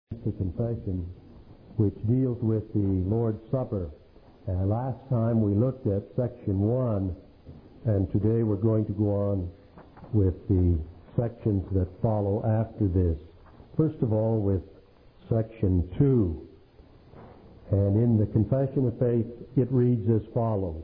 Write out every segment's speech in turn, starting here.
The confession, which deals with the Lord's Supper. Last time we looked at section 1, and today we're going to go on with the sections that follow after this. First of all, with section 2. And in the Confession of Faith, it reads as follows.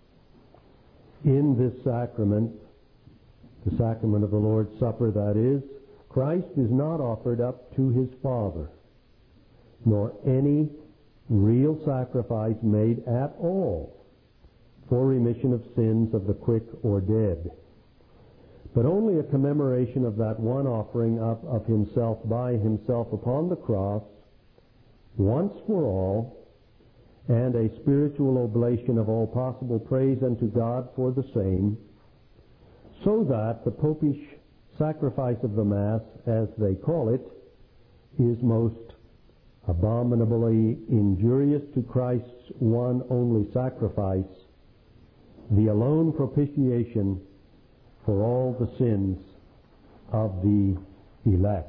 In this sacrament, the sacrament of the Lord's Supper, that is, Christ is not offered up to his Father, nor any real sacrifice made at all for remission of sins of the quick or dead, but only a commemoration of that one offering up of himself by himself upon the cross, once for all, and a spiritual oblation of all possible praise unto God for the same, so that the popish sacrifice of the Mass, as they call it, is most abominably injurious to Christ's one only sacrifice, the alone propitiation for all the sins of the elect.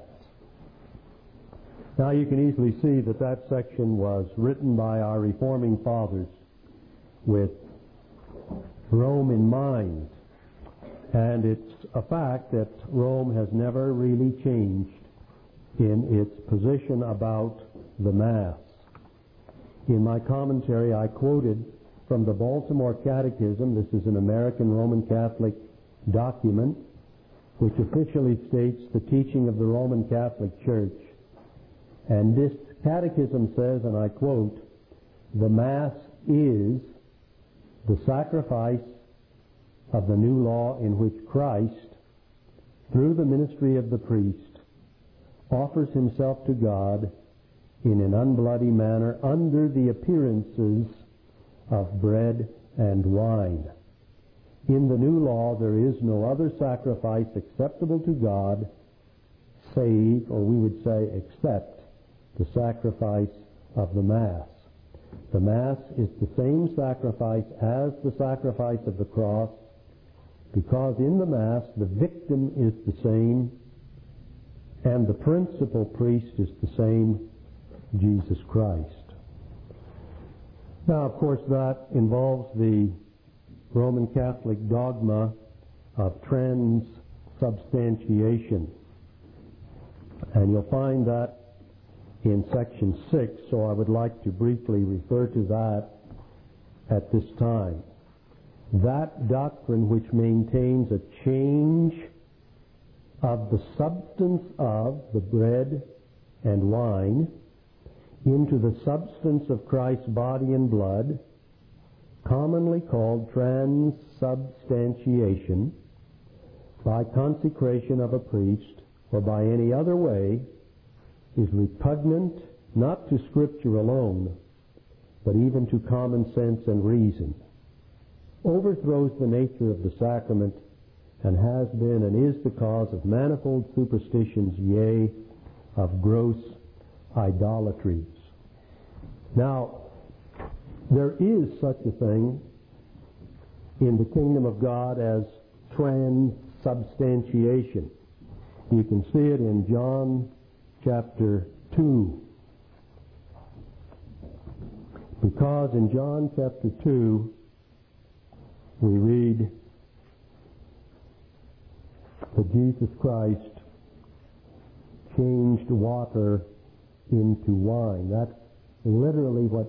Now you can easily see that that section was written by our Reforming Fathers with Rome in mind. And it's a fact that Rome has never really changed in its position about the Mass. In my commentary, I quoted from the Baltimore Catechism. This is an American Roman Catholic document which officially states the teaching of the Roman Catholic Church. And this catechism says, and I quote, "The Mass is the sacrifice of the new law in which Christ, through the ministry of the priest, offers himself to God in an unbloody manner under the appearances of bread and wine. In the new law there is no other sacrifice acceptable to God save, or we would say except, the sacrifice of the Mass. The Mass is the same sacrifice as the sacrifice of the cross, because in the Mass the victim is the same and the principal priest is the same, Jesus Christ." Now, of course, that involves the Roman Catholic dogma of transubstantiation. And you'll find that in section 6, so I would like to briefly refer to that at this time. That doctrine which maintains a change of the substance of the bread and wine into the substance of Christ's body and blood, commonly called transubstantiation, by consecration of a priest or by any other way, is repugnant not to Scripture alone, but even to common sense and reason, overthrows the nature of the sacrament, and has been and is the cause of manifold superstitions, yea, of gross idolatries. Now, there is such a thing in the kingdom of God as transubstantiation. You can see it in John chapter 2. Because in John chapter 2, we read that Jesus Christ changed water into wine. That's literally what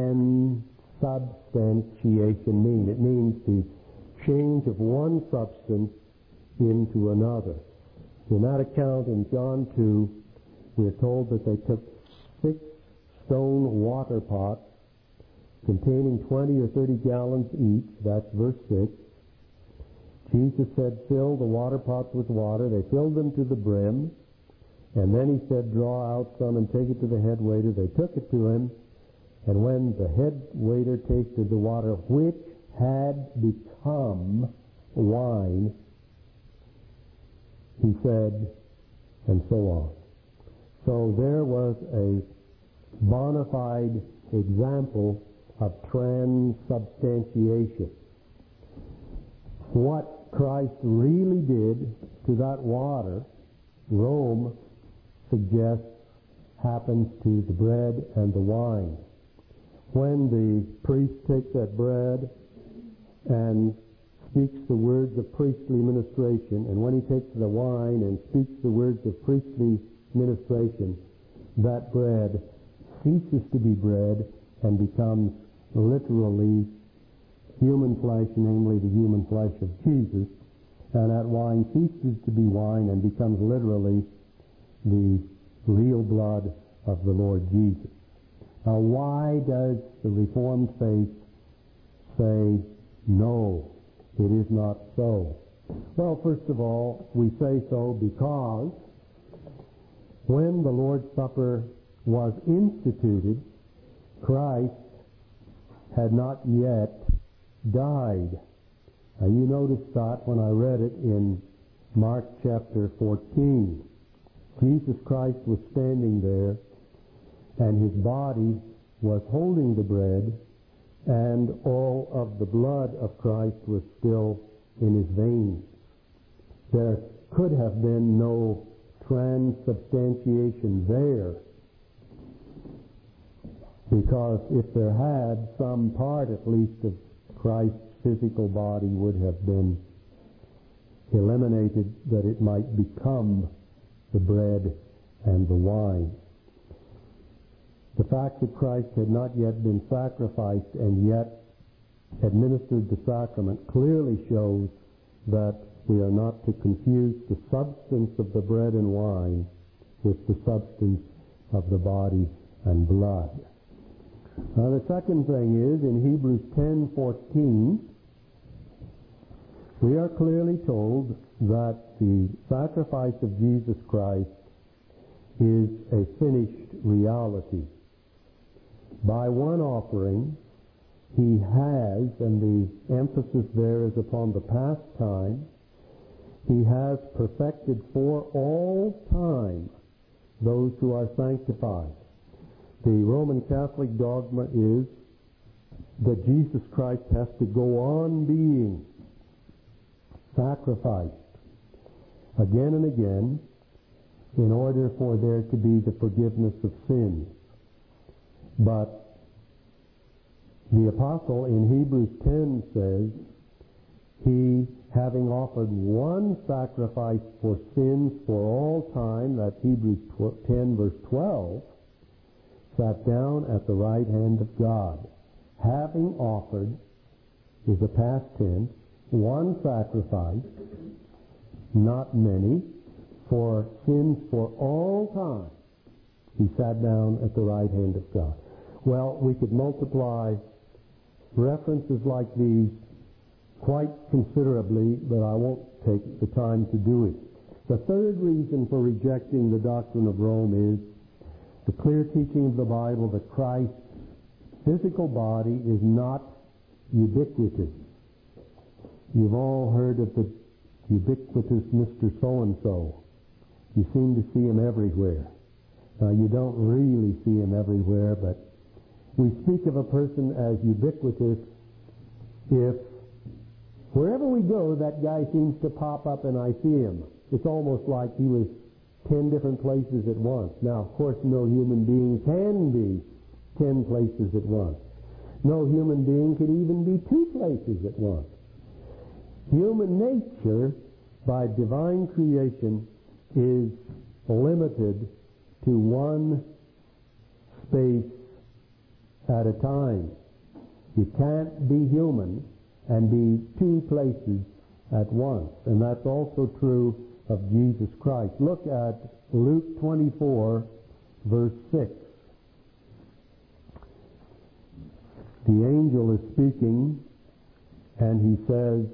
transubstantiation means. It means the change of one substance into another. In that account in John 2, we're told that they took 6 stone water pots containing 20 or 30 gallons each. That's verse 6. Jesus said, "Fill the water pots with water." They filled them to the brim. And then he said, "Draw out some and take it to the head waiter." They took it to him. And when the head waiter tasted the water, which had become wine, he said, and so on. So there was a bona fide example of transubstantiation. What Christ really did to that water, Rome suggests, happens to the bread and the wine. When the priest takes that bread and speaks the words of priestly ministration, and when he takes the wine and speaks the words of priestly ministration, that bread ceases to be bread and becomes literally human flesh, namely the human flesh of Jesus, and that wine ceases to be wine and becomes literally the real blood of the Lord Jesus. Now, why does the Reformed faith say, no, it is not so? Well, first of all, we say so because when the Lord's Supper was instituted, Christ had not yet died. Now, you noticed that when I read it in Mark chapter 14. Jesus Christ was standing there, and his body was holding the bread, and all of the blood of Christ was still in his veins. There could have been no transubstantiation there, because if there had, some part at least of Christ's physical body would have been eliminated, that it might become the bread and the wine. The fact that Christ had not yet been sacrificed and yet administered the sacrament clearly shows that we are not to confuse the substance of the bread and wine with the substance of the body and blood. Now, the second thing is, in Hebrews 10:14, we are clearly told that the sacrifice of Jesus Christ is a finished reality. By one offering, he has, and the emphasis there is upon the past time, he has perfected for all time those who are sanctified. The Roman Catholic dogma is that Jesus Christ has to go on being sacrificed again and again in order for there to be the forgiveness of sins. But the apostle in Hebrews 10 says, he, having offered one sacrifice for sins for all time, that's Hebrews 10 verse 12, sat down at the right hand of God. Having offered is a past tense, one sacrifice, not many, for sins for all time. He sat down at the right hand of God. Well, we could multiply references like these quite considerably, but I won't take the time to do it. The third reason for rejecting the doctrine of Rome is the clear teaching of the Bible that Christ's physical body is not ubiquitous. You've all heard of the ubiquitous Mr. So-and-so. You seem to see him everywhere. Now, you don't really see him everywhere, but we speak of a person as ubiquitous if wherever we go, that guy seems to pop up and I see him. It's almost like he was 10 different places at once. Now, of course, no human being can be 10 places at once. No human being could even be 2 places at once. Human nature, by divine creation, is limited to one space at a time. You can't be human and be 2 places at once. And that's also true of Jesus Christ. Look at Luke 24, verse 6. The angel is speaking, and he says,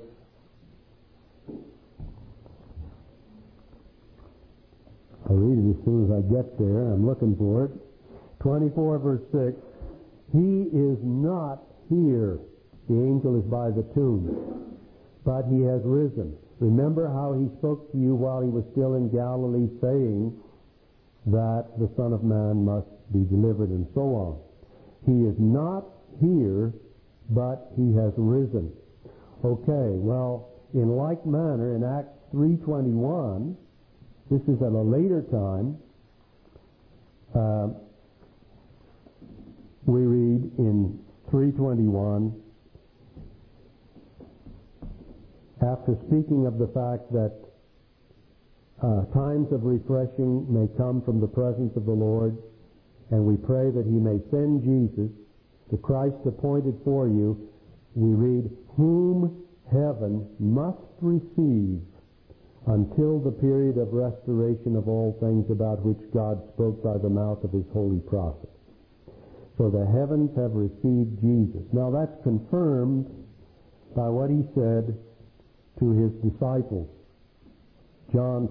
I'll read it as soon as I get there. I'm looking for it. 24, verse 6. He is not here. The angel is by the tomb, but he has risen. Remember how he spoke to you while he was still in Galilee, saying that the Son of Man must be delivered and so on. He is not here, but he has risen. Okay, well, in like manner, in Acts 3:21, this is at a later time, we read in 3:21, after speaking of the fact that times of refreshing may come from the presence of the Lord, and we pray that he may send Jesus, the Christ appointed for you, we read, whom heaven must receive until the period of restoration of all things about which God spoke by the mouth of his holy prophet. So the heavens have received Jesus. Now that's confirmed by what he said to his disciples. John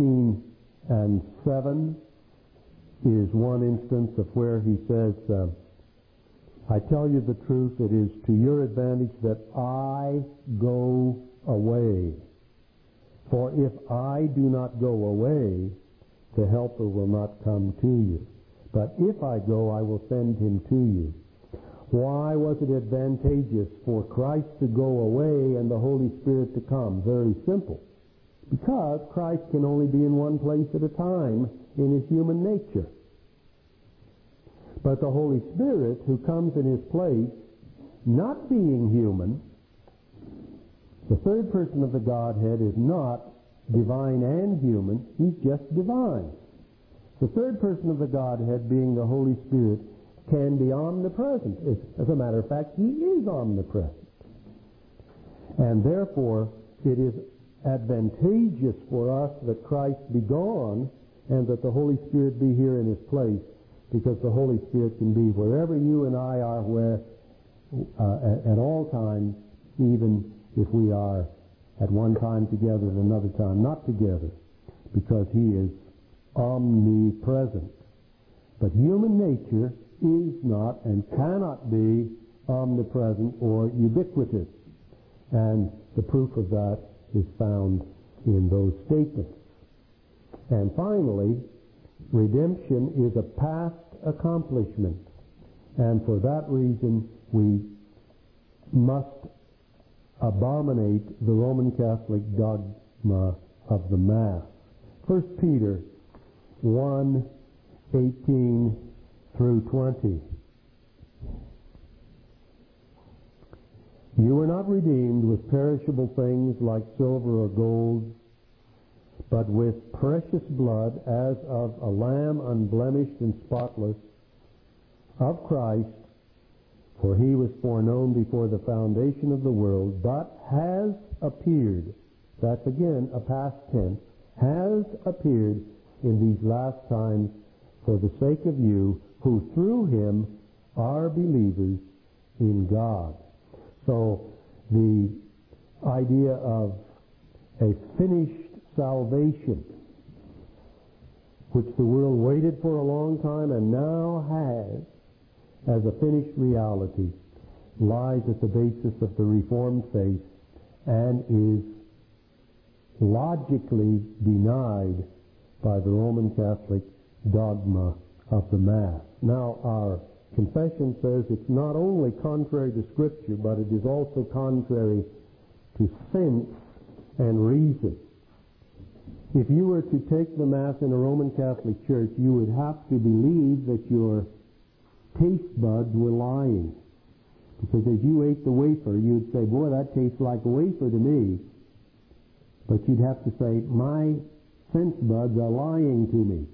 16:7 is one instance of where he says, I tell you the truth, it is to your advantage that I go away. For if I do not go away, the Helper will not come to you. But if I go, I will send him to you. Why was it advantageous for Christ to go away and the Holy Spirit to come? Very simple. Because Christ can only be in one place at a time in his human nature. But the Holy Spirit, who comes in his place, not being human, the third person of the Godhead is not divine and human, he's just divine. The third person of the Godhead, being the Holy Spirit, can be omnipresent. As a matter of fact, he is omnipresent. And therefore, it is advantageous for us that Christ be gone and that the Holy Spirit be here in his place, because the Holy Spirit can be wherever you and I are, where at all times, even if we are at one time together and another time not together, because he is omnipresent. But human nature is not and cannot be omnipresent or ubiquitous. And the proof of that is found in those statements. And finally, redemption is a past accomplishment. And for that reason, we must abominate the Roman Catholic dogma of the Mass. 1 Peter 1:18 through 20. You were not redeemed with perishable things like silver or gold, but with precious blood as of a lamb unblemished and spotless, of Christ, for he was foreknown before the foundation of the world, but has appeared, that's again a past tense, has appeared in these last times for the sake of you, who through him are believers in God. So the idea of a finished salvation, which the world waited for a long time and now has as a finished reality, lies at the basis of the Reformed faith and is logically denied by the Roman Catholic dogma of the Mass. Now, our confession says it's not only contrary to Scripture, but it is also contrary to sense and reason. If you were to take the Mass in a Roman Catholic church, you would have to believe that your taste buds were lying. Because as you ate the wafer, you'd say, boy, that tastes like a wafer to me. But you'd have to say, my sense buds are lying to me.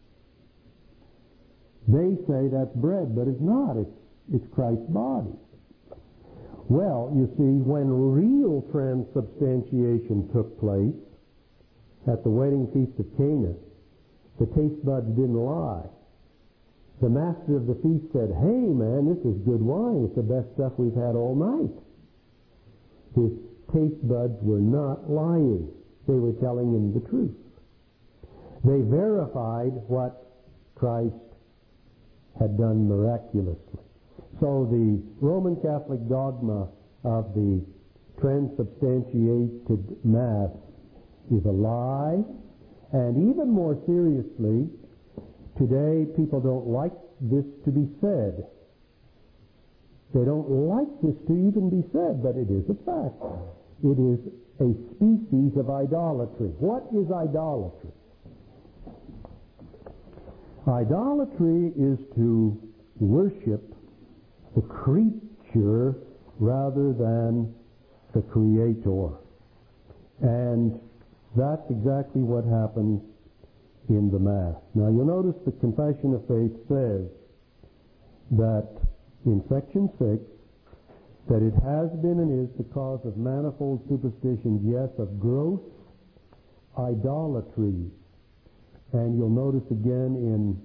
They say that's bread, but it's not. It's Christ's body. Well, you see, when real transubstantiation took place at the wedding feast of Cana, the taste buds didn't lie. The master of the feast said, hey, man, this is good wine. It's the best stuff we've had all night. His taste buds were not lying. They were telling him the truth. They verified what Christ had done miraculously. So the Roman Catholic dogma of the transubstantiated Mass is a lie, and even more seriously, today people don't like this to be said. They don't like this to even be said, but it is a fact. It is a species of idolatry. What is idolatry? Idolatry is to worship the creature rather than the Creator. And that's exactly what happens in the Mass. Now you'll notice the Confession of Faith says that in section 6, that it has been and is the cause of manifold superstitions, yes, of gross idolatry. And you'll notice again in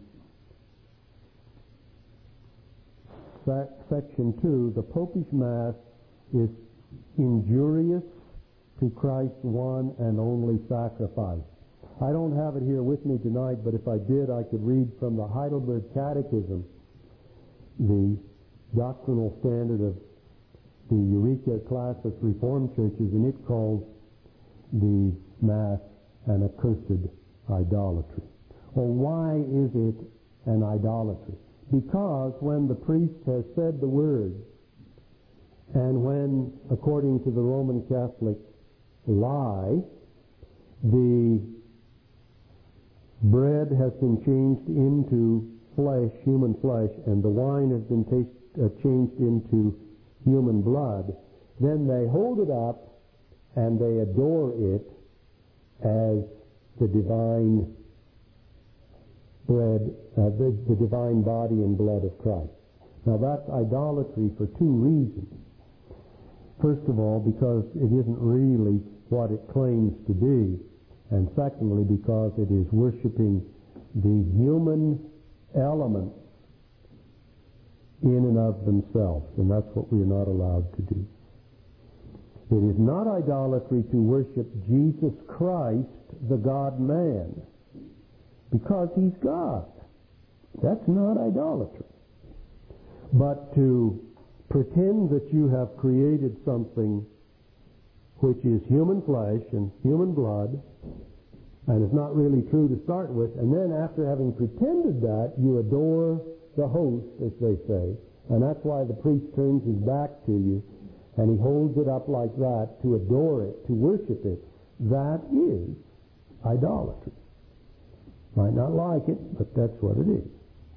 section 2, the Popish Mass is injurious to Christ's one and only sacrifice. I don't have it here with me tonight, but if I did, I could read from the Heidelberg Catechism, the doctrinal standard of the Eureka class of Reformed churches, and it calls the Mass an accursed idolatry. Well, why is it an idolatry? Because when the priest has said the words, and when, according to the Roman Catholic lie, the bread has been changed into flesh, human flesh, and the wine has been changed into human blood, then they hold it up and they adore it as the divine bread, the divine body and blood of Christ. Now that's idolatry for two reasons. First of all, because it isn't really what it claims to be, and secondly, because it is worshiping the human elements in and of themselves, and that's what we are not allowed to do. It is not idolatry to worship Jesus Christ, the God-man, because he's God. That's not idolatry. But to pretend that you have created something which is human flesh and human blood, and is not really true to start with, and then after having pretended that, you adore the host, as they say, and that's why the priest turns his back to you, and he holds it up like that to adore it, to worship it. That is idolatry. Might not like it, but that's what it is.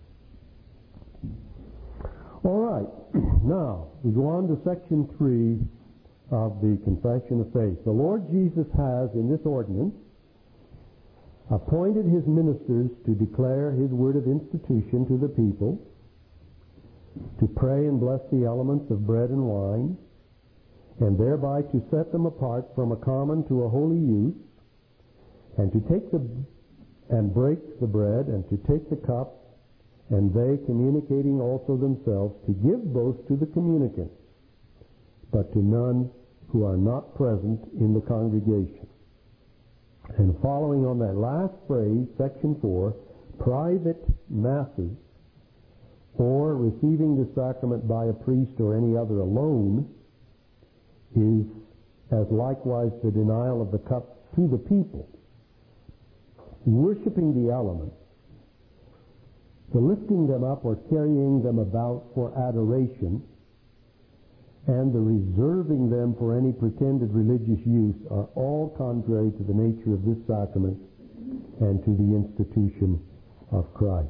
All right, now we go on to section 3 of the Confession of Faith. The Lord Jesus has, in this ordinance, appointed his ministers to declare his word of institution to the people, to pray and bless the elements of bread and wine, and thereby to set them apart from a common to a holy use, and to take and break the bread, and to take the cup, and they, communicating also themselves, to give both to the communicants, but to none who are not present in the congregation. And following on that last phrase, section 4, private masses, or receiving the sacrament by a priest or any other alone, is as likewise the denial of the cup to the people. Worshipping the elements, the lifting them up or carrying them about for adoration, and the reserving them for any pretended religious use are all contrary to the nature of this sacrament and to the institution of Christ.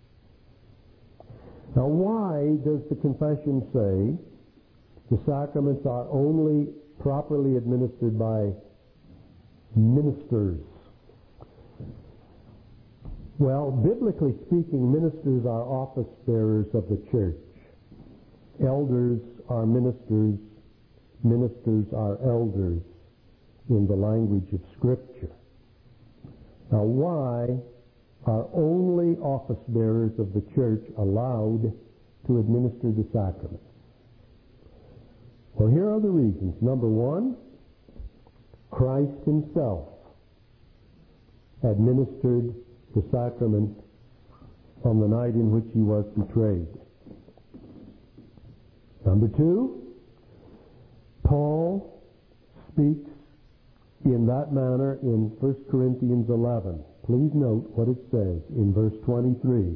Now, why does the confession say the sacraments are only properly administered by ministers? Well, biblically speaking, ministers are office bearers of the church. Elders are ministers. Ministers are elders in the language of Scripture. Now, why are only office bearers of the church allowed to administer the sacraments? Well, here are the reasons. Number one, Christ himself administered the sacrament on the night in which he was betrayed. Number two, Paul speaks in that manner in 1 Corinthians 11. Please note what it says in verse 23.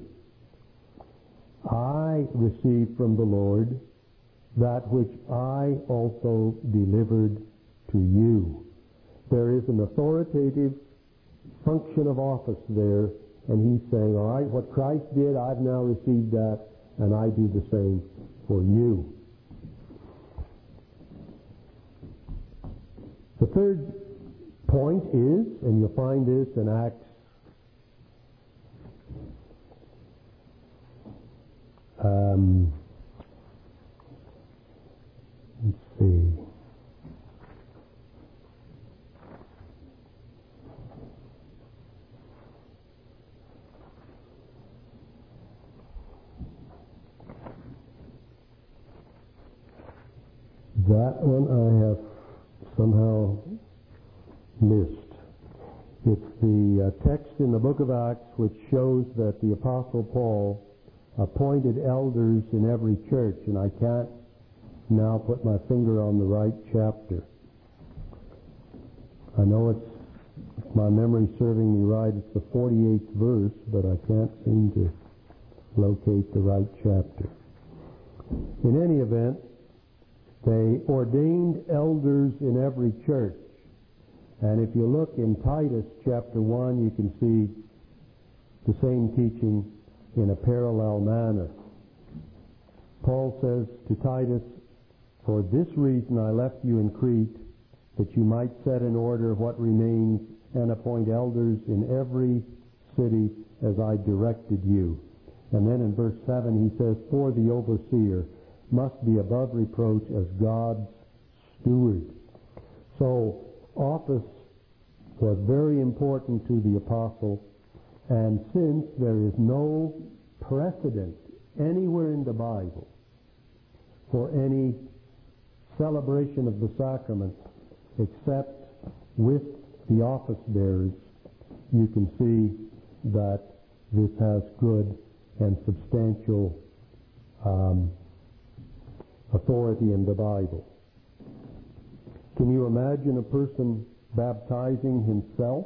I received from the Lord that which I also delivered to you. There is an authoritative function of office there And he's saying, all right, what Christ did, I've now received that, and I do the same for you. The third point is, and you'll find this in Acts let's see. That one I have somehow missed. It's the text in the book of Acts which shows that the Apostle Paul appointed elders in every church, and I can't now put my finger on the right chapter. I know it's, if my memory serving me right, it's the 48th verse, but I can't seem to locate the right chapter. In any event, they ordained elders in every church. And if you look in Titus chapter 1, you can see the same teaching in a parallel manner. Paul says to Titus, "For this reason I left you in Crete, that you might set in order what remains and appoint elders in every city as I directed you." And then in verse 7 he says, "For the overseer must be above reproach as God's steward." So office was very important to the apostle, and since there is no precedent anywhere in the Bible for any celebration of the sacrament except with the office bearers, you can see that this has good and substantial authority in the Bible. Can you imagine a person baptizing himself?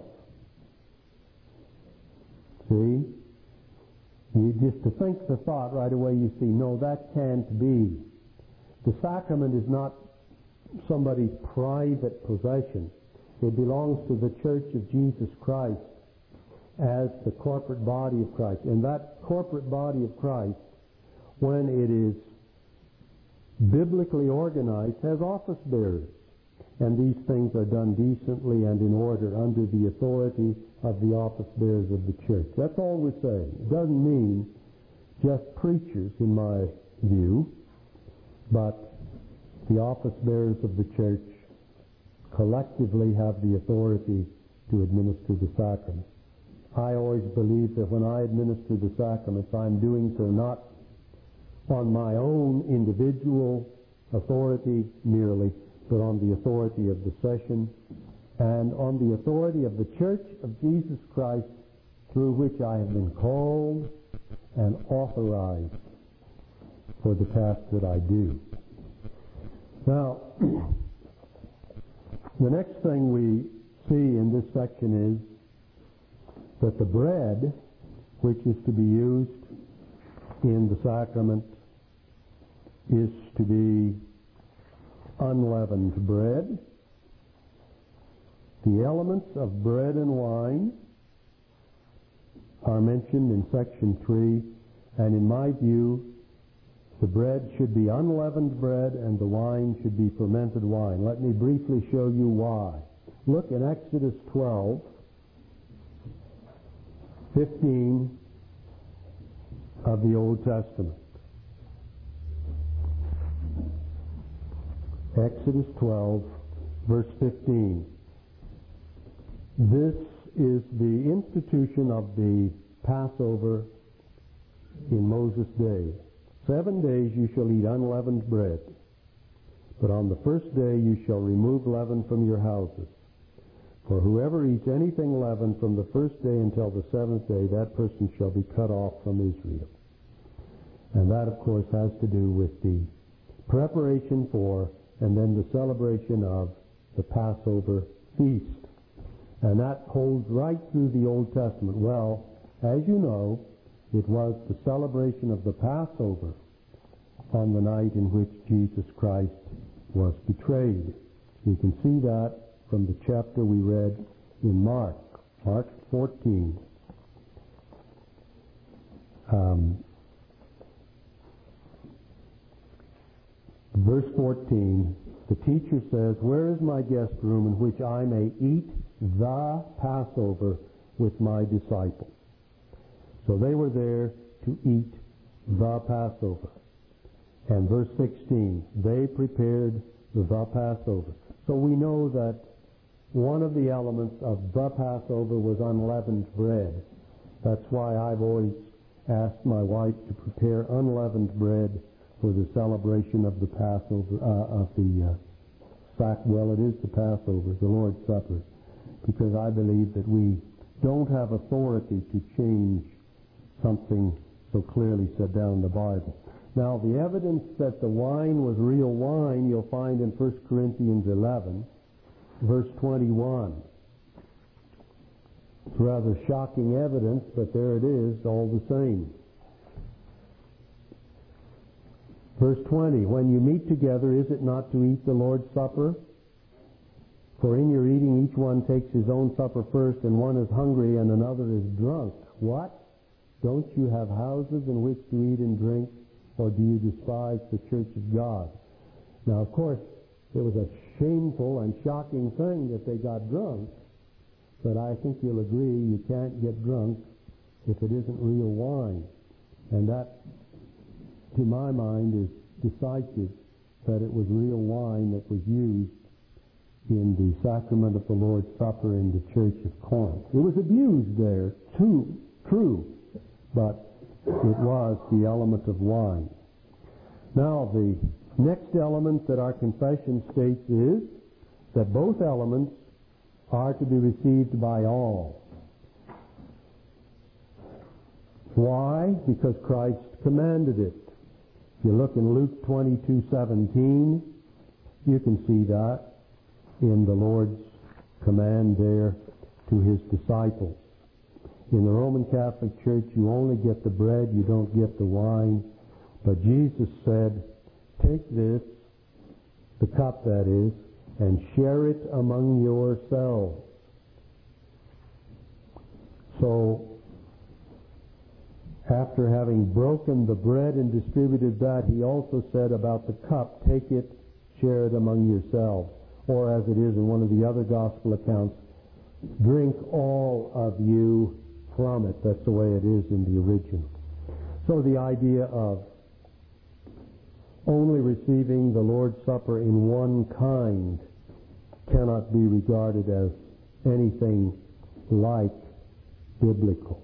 See? You just to think the thought right away, you see, no, that can't be. The sacrament is not somebody's private possession. It belongs to the Church of Jesus Christ as the corporate body of Christ. And that corporate body of Christ, when it is biblically organized, has office bearers. And these things are done decently and in order under the authority of the office bearers of the church. That's all we're saying. It doesn't mean just preachers, in my view, but the office bearers of the church collectively have the authority to administer the sacrament. I always believe that when I administer the sacraments, I'm doing so not on my own individual authority merely, but on the authority of the session and on the authority of the Church of Jesus Christ, through which I have been called and authorized for the task that I do. Now, the next thing we see in this section is that the bread which is to be used in the sacrament is to be unleavened bread. The elements of bread and wine are mentioned in section 3, and in my view, the bread should be unleavened bread and the wine should be fermented wine. Let me briefly show you why. Look in Exodus 12:15 of the Old Testament. Exodus 12, verse 15. This is the institution of the Passover in Moses' day. 7 days you shall eat unleavened bread, but on the first day you shall remove leaven from your houses. For whoever eats anything leavened from the first day until the 7th day, that person shall be cut off from Israel. And that, of course, has to do with the preparation for and then the celebration of the Passover feast. And that holds right through the Old Testament. Well, as you know, it was the celebration of the Passover on the night in which Jesus Christ was betrayed. You can see that from the chapter we read in Mark 14. Verse 14, the teacher says, "Where is my guest room in which I may eat the Passover with my disciples?" So they were there to eat the Passover. And verse 16, they prepared the Passover. So we know that one of the elements of the Passover was unleavened bread. That's why I've always asked my wife to prepare unleavened bread for the celebration of the Passover, well, it is the Passover, the Lord's Supper, because I believe that we don't have authority to change something so clearly set down in the Bible. Now, the evidence that the wine was real wine you'll find in 1 Corinthians 11, verse 21. It's rather shocking evidence, but there it is all the same. Verse 20, "When you meet together, is it not to eat the Lord's Supper? For in your eating each one takes his own supper first, and one is hungry and another is drunk. What? Don't you have houses in which to eat and drink, or do you despise the church of God?" Now, of course, it was a shameful and shocking thing that they got drunk, but I think you'll agree you can't get drunk if it isn't real wine. And that, to my mind, is decisive that it was real wine that was used in the sacrament of the Lord's Supper in the church of Corinth. It was abused there, too, true, but it was the element of wine. Now, the next element that our confession states is that both elements are to be received by all. Why? Because Christ commanded it. If you look in Luke 22:17, you can see that in the Lord's command there to his disciples. In the Roman Catholic Church, you only get the bread, you don't get the wine. But Jesus said, "Take this, the cup that is, and share it among yourselves." So, after having broken the bread and distributed that, he also said about the cup, "Take it, share it among yourselves." Or as it is in one of the other gospel accounts, "Drink all of you from it." That's the way it is in the original. So the idea of only receiving the Lord's Supper in one kind cannot be regarded as anything like biblical.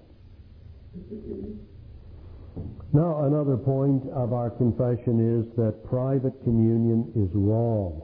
Now, another point of our confession is that private communion is wrong.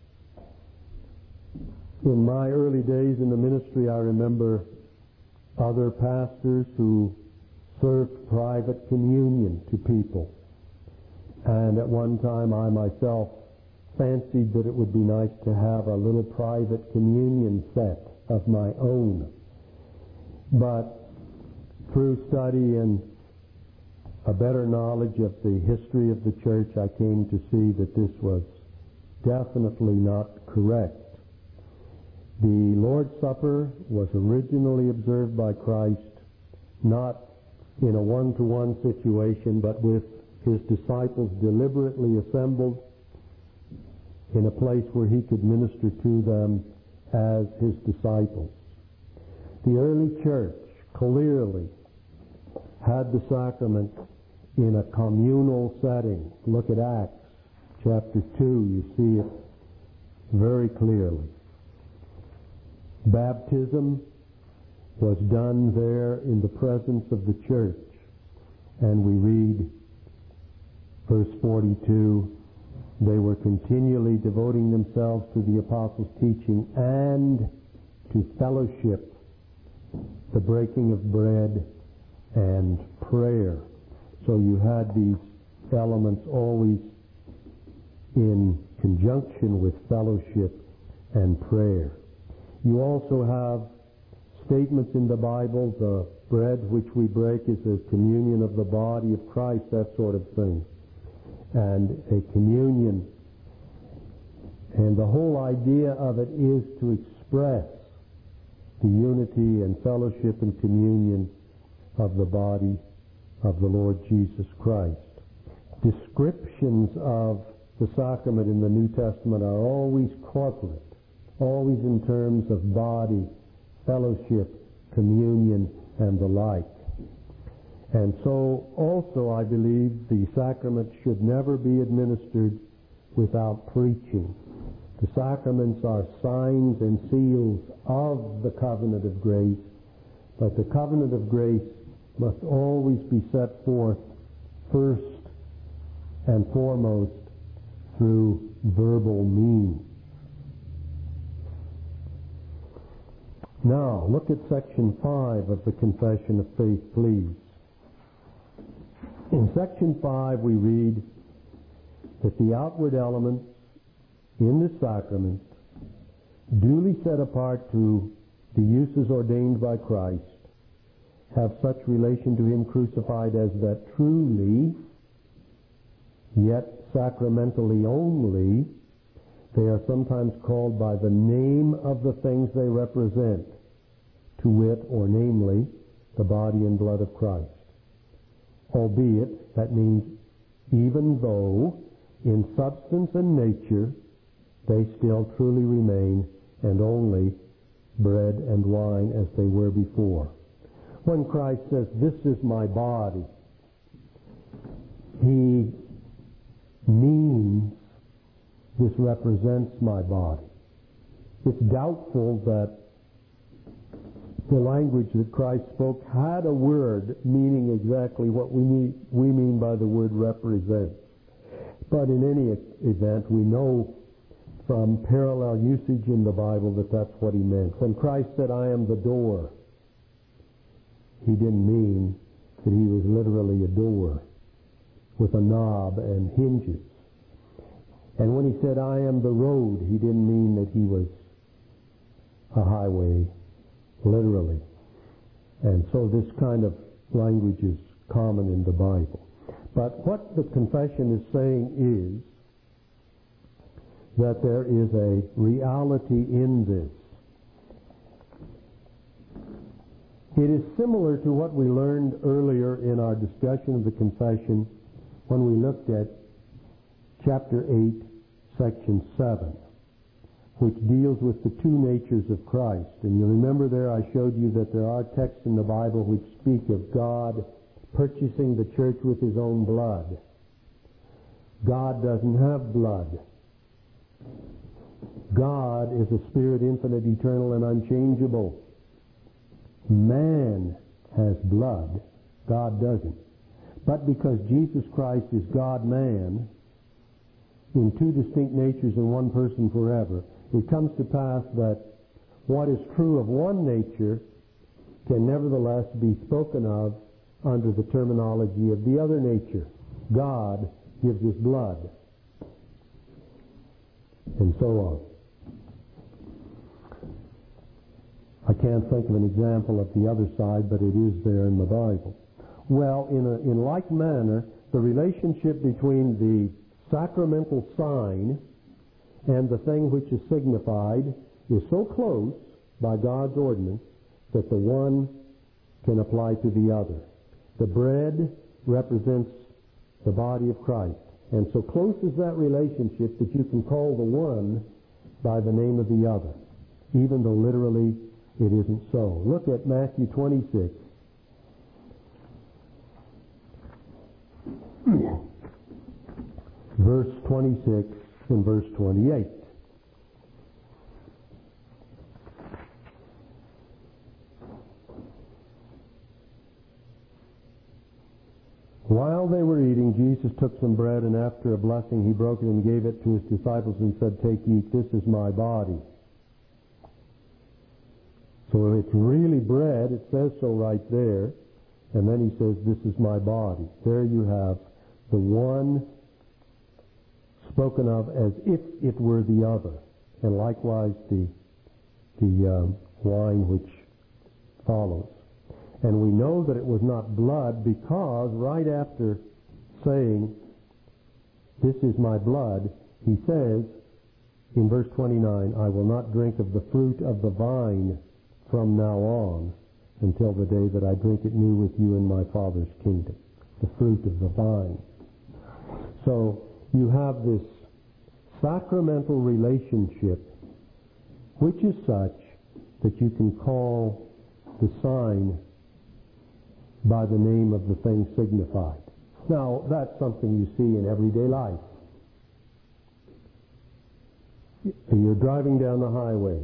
In my early days in the ministry, I remember other pastors who served private communion to people. And at one time, I myself fancied that it would be nice to have a little private communion set of my own. But through study and a better knowledge of the history of the church, I came to see that this was definitely not correct. The Lord's Supper was originally observed by Christ not in a one-to-one situation, but with his disciples deliberately assembled in a place where he could minister to them as his disciples. The early church clearly had the sacrament in a communal setting. Look at Acts chapter 2. You see it very clearly. Baptism was done there in the presence of the church. And we read, verse 42, "They were continually devoting themselves to the apostles' teaching and to fellowship, the breaking of bread, and prayer." So you had these elements always in conjunction with fellowship and prayer. You also have statements in the Bible, the bread which we break is a communion of the body of Christ, that sort of thing. And a communion. And the whole idea of it is to express the unity and fellowship and communion of the body of the Lord Jesus Christ. Descriptions of the sacrament in the New Testament are always corporate, always in terms of body, fellowship, communion, and the like. And so also I believe the sacrament should never be administered without preaching. The sacraments are signs and seals of the covenant of grace, but the covenant of grace must always be set forth first and foremost through verbal means. Now, look at section 5 of the Confession of Faith, please. In section 5 we read that the outward elements in the sacrament, duly set apart to the uses ordained by Christ, have such relation to Him crucified as that truly, yet sacramentally only, they are sometimes called by the name of the things they represent, to wit, or namely, the body and blood of Christ. Albeit, that means even though in substance and nature they still truly remain and only bread and wine as they were before. When Christ says, "This is my body," He means this represents my body. It's doubtful that the language that Christ spoke had a word meaning exactly what we mean by the word represents. But in any event, we know from parallel usage in the Bible that that's what He meant. When Christ said, "I am the door," He didn't mean that He was literally a door with a knob and hinges. And when He said, "I am the road," He didn't mean that He was a highway, literally. And so this kind of language is common in the Bible. But what the confession is saying is that there is a reality in this. It is similar to what we learned earlier in our discussion of the confession when we looked at chapter 8, section 7, which deals with the two natures of Christ. And you remember there I showed you that there are texts in the Bible which speak of God purchasing the church with His own blood. God doesn't have blood. God is a spirit, infinite, eternal, and unchangeable. Man has blood. God doesn't. But because Jesus Christ is God-man, in two distinct natures in one person forever, it comes to pass that what is true of one nature can nevertheless be spoken of under the terminology of the other nature. God gives His blood, and so on. I can't think of an example of the other side, but it is there in the Bible. Well, in like manner, the relationship between the sacramental sign and the thing which is signified is so close by God's ordinance that the one can apply to the other. The bread represents the body of Christ. And so close is that relationship that you can call the one by the name of the other, even though literally it isn't so. Look at Matthew 26. Verse 26 and verse 28. While they were eating, Jesus took some bread, and after a blessing, He broke it and gave it to His disciples and said, "Take, eat, this is my body." So if it's really bread, it says so right there, and then He says, "This is my body." There you have the one spoken of as if it were the other, and likewise the wine which follows. And we know that it was not blood because right after saying, "This is my blood," He says in verse 29, "I will not drink of the fruit of the vine from now on until the day that I drink it new with you in my Father's kingdom." the fruit of the vine. So you have this sacramental relationship, which is such that you can call the sign by the name of the thing signified. Now, that's something you see in everyday life. You're driving down the highway.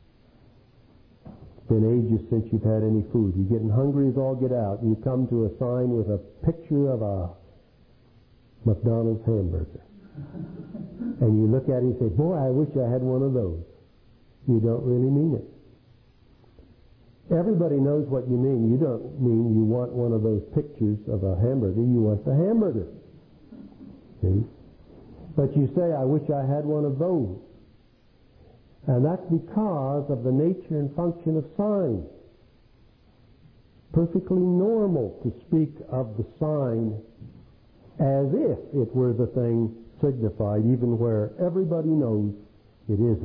It's been ages since you've had any food. You're getting hungry as all get out. You come to a sign with a picture of a McDonald's hamburger. And you look at it and say, boy, I wish I had one of those. You don't really mean it. Everybody knows what you mean. You don't mean you want one of those pictures of a hamburger. You want the hamburger. See? But you say, I wish I had one of those. And that's because of the nature and function of signs. Perfectly normal to speak of the sign as if it were the thing signified, even where everybody knows it isn't.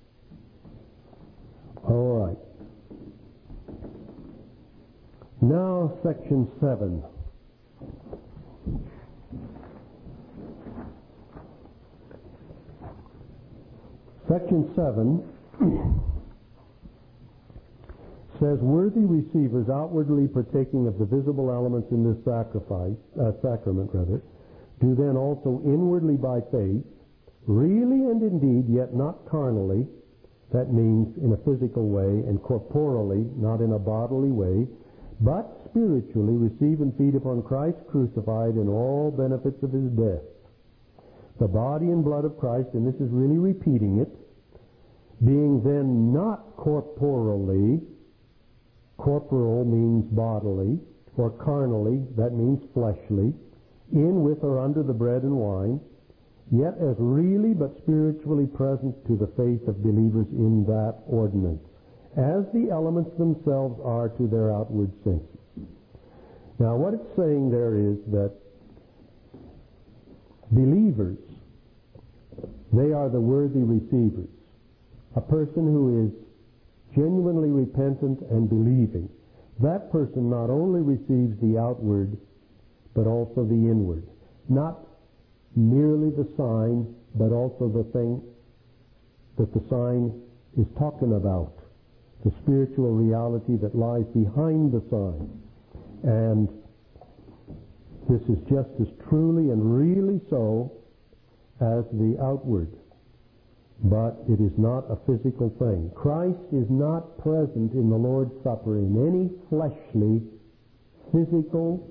All right. Now, section 7. Section 7 says, worthy receivers outwardly partaking of the visible elements in this sacrament, do then also inwardly by faith, really and indeed, yet not carnally, that means in a physical way, and corporally, not in a bodily way, but spiritually receive and feed upon Christ crucified and all benefits of his death. The body and blood of Christ, and this is really repeating it, being then not corporally, corporal means bodily, or carnally, that means fleshly, in, with, or under the bread and wine, yet as really but spiritually present to the faith of believers in that ordinance, as the elements themselves are to their outward senses. Now, what it's saying there is that believers, they are the worthy receivers. A person who is genuinely repentant and believing, that person not only receives the outward, but also the inward. Not merely the sign, but also the thing that the sign is talking about, the spiritual reality that lies behind the sign. And this is just as truly and really so as the outward. But it is not a physical thing. Christ is not present in the Lord's Supper in any fleshly, physical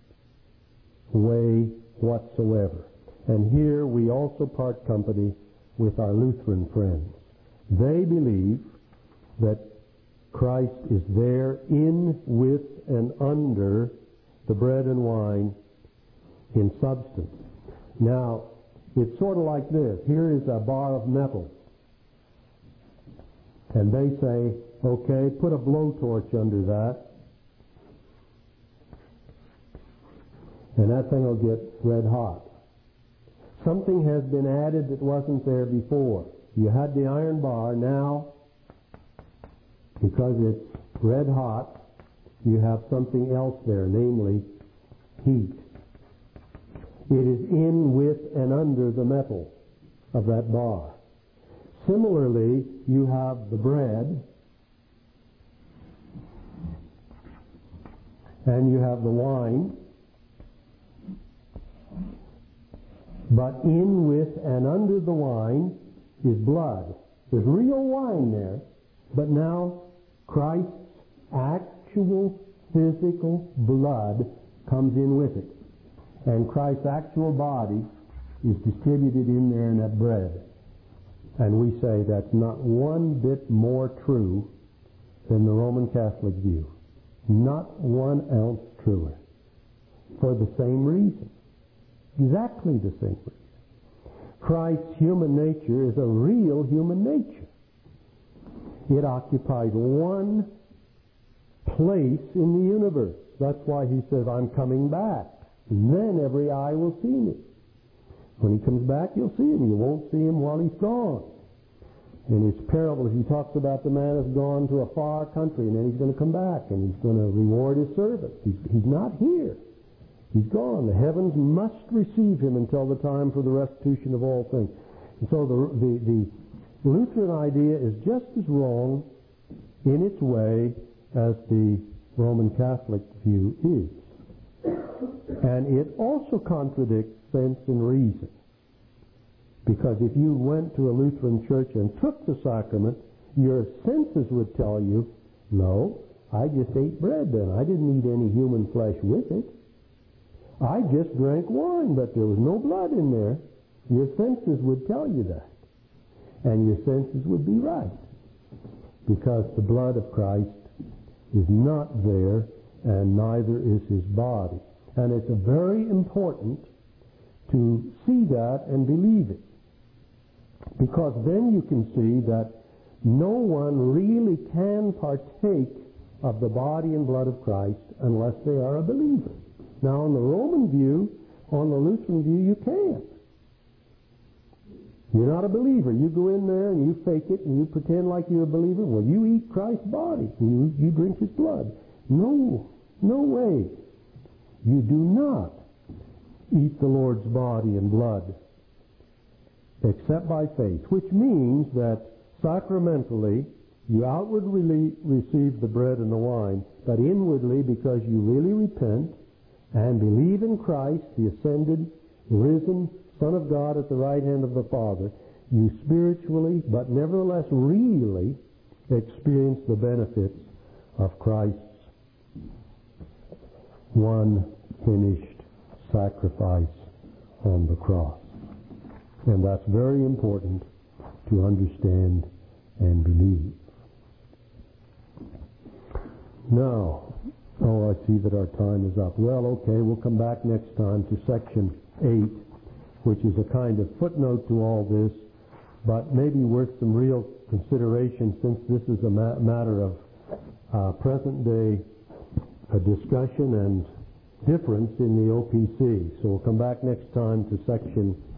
way whatsoever. And here we also part company with our Lutheran friends. They believe that Christ is there in, with, and under the bread and wine in substance. Now, it's sort of like this. Here is a bar of metal. And they say, okay, put a blowtorch under that. And that thing will get red hot. Something has been added that wasn't there before. You had the iron bar. Now, because it's red hot, you have something else there, namely heat. It is in, with, and under the metal of that bar. Similarly, you have the bread, and you have the wine, but in, with, and under the wine is blood. There's real wine there, but now Christ's actual physical blood comes in with it. And Christ's actual body is distributed in there in that bread. And we say that's not one bit more true than the Roman Catholic view. Not 1 ounce truer. For the same reason. Exactly the same reason. Christ's human nature is a real human nature. It occupies one place in the universe. That's why he says, I'm coming back. And then every eye will see me. When he comes back, you'll see him. You won't see him while he's gone. In his parable, he talks about the man has gone to a far country, and then he's going to come back, and he's going to reward his servant. He's not here. He's gone. The heavens must receive him until the time for the restitution of all things. And so the Lutheran idea is just as wrong in its way as the Roman Catholic view is. And it also contradicts sense and reason. Because if you went to a Lutheran church and took the sacrament, your senses would tell you, no, I just ate bread then. I didn't eat any human flesh with it. I just drank wine, but there was no blood in there. Your senses would tell you that. And your senses would be right. Because the blood of Christ is not there, and neither is his body. And it's very important to see that and believe it. Because then you can see that no one really can partake of the body and blood of Christ unless they are a believer. Now, on the Roman view, on the Lutheran view, you can't. You're not a believer. You go in there and you fake it and you pretend like you're a believer. Well, you eat Christ's body. You drink his blood. No way. You do not eat the Lord's body and blood except by faith, which means that sacramentally you outwardly receive the bread and the wine, but inwardly, because you really repent and believe in Christ, the ascended, risen Son of God at the right hand of the Father, you spiritually, but nevertheless really, experience the benefits of Christ's one finished sacrifice on the cross. And that's very important to understand and believe. Now, I see that our time is up. Well, okay, we'll come back next time to section 8, which is a kind of footnote to all this, but maybe worth some real consideration since this is a matter of present-day discussion and difference in the OPC. So we'll come back next time to section